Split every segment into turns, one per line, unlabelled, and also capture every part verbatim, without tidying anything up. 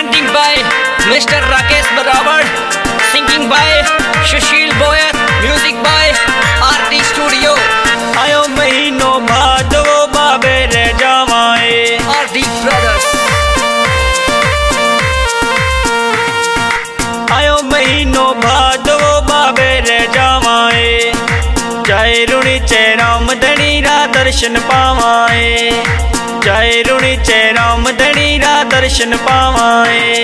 Presenting by Mister Rakesh Barawad, singing by Sushil Boyat, music by R T Studio.
आयो महीनो भादवो बाबे रे जावाए
R D Brothers.
आयो महीनो भादवो बाबे रे जावाए जय रुणी चे राम धनी रा दर्शन पावाए जय रुणी चे राम धनी रा दर्शन पावाए।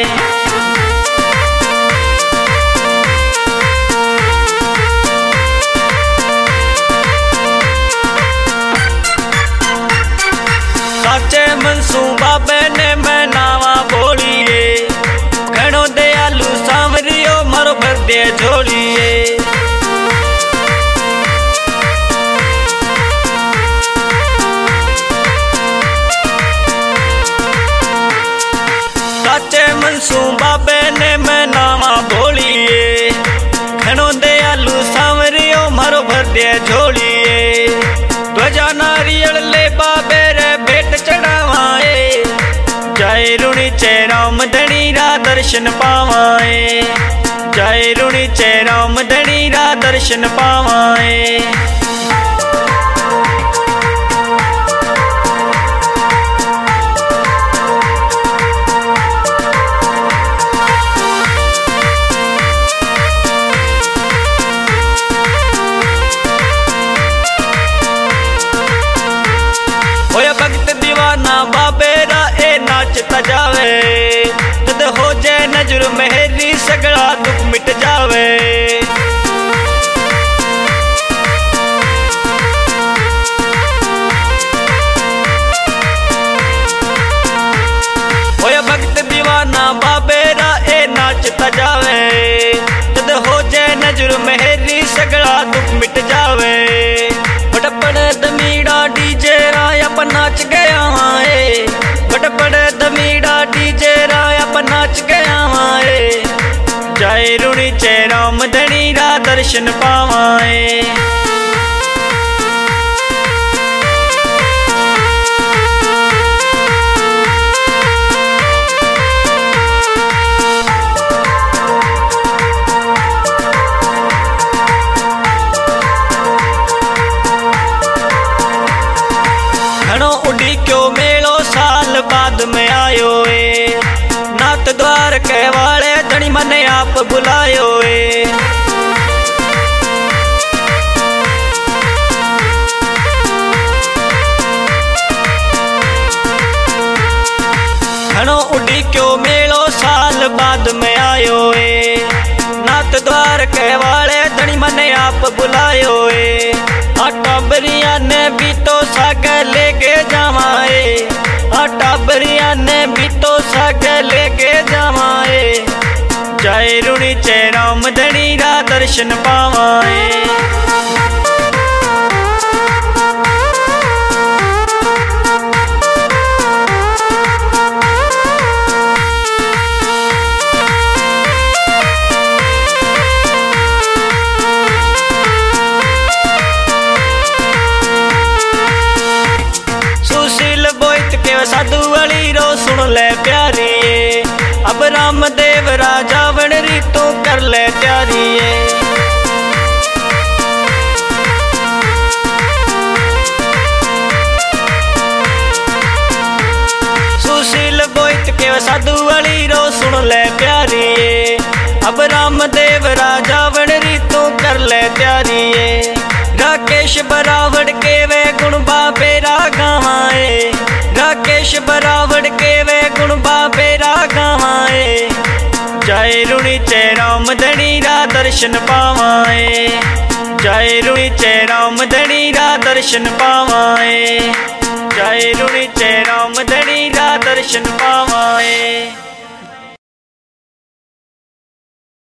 साचे मनसू बाबे ने मैं नावा बोलिए घणो दयालु सांवरियो मारो भर दे झोलिए। साचे मनसू बाबे ने मैं नावा बोलिए घणो दयालु सांवरियो मारो भर दे झोलिए। ध्वजा नारियल ले बाबे रे भेंट चढ़ावाए जय रुणी चे राम धनी रा दर्शन पावाए जय रुणी चे राम धनी रा दर्शन पावाए। होया भक्त दीवाना बाबे रा ए नाचता जावे जद हो जाए नजर मेहरी सगड़ा दुख मिट जावे। होया भक्त दीवाना बाबे रा ए नाचता जावे जद हो जाए नजर मेहरी सगड़ा दुख मिट जावे। बड़पड़ दमीड़ा डीजे राया पर नाच गया वाए बड़पड़ दमीड़ा डीजे राया पर नाच गया वाए जय रुणी चे राम धनी रा दर्शन पावाए। घणो उड़ी क्यों मेलो साल बाद में आयो ए नाथ द्वार कहवाले धनी मने आप बुलायो ए। घणो उड़ी क्यों मेलो साल बाद में आयो ए नाथ द्वार कहवाले धनी मने आप बुलायो ए। टाबरिया ने भी तो साग लेके जावाए टाबरिया ने भी तो साग लेके जावाए जय रुणी चे राम धनी रा दर्शन पावाए। साधु वाली रो सुन ले प्यारी अब रामदेव राजा बन री तू कर ले प्यारी। सुशील बोइत के साधु वाली रो सुन ले प्यारी अब रामदेव राजा बन री तू कर ले प्यारी। राकेश बरावड़ के वे गुण बाबे रा गावाए राकेश बरावड़ के वे गुण बाबे रा गावाए जय रुणी चे राम धनी रा दर्शन पावाए जय रुणी चे राम धनी रा दर्शन पावाए जय रुणी चे राम धनी रा दर्शन पावाए।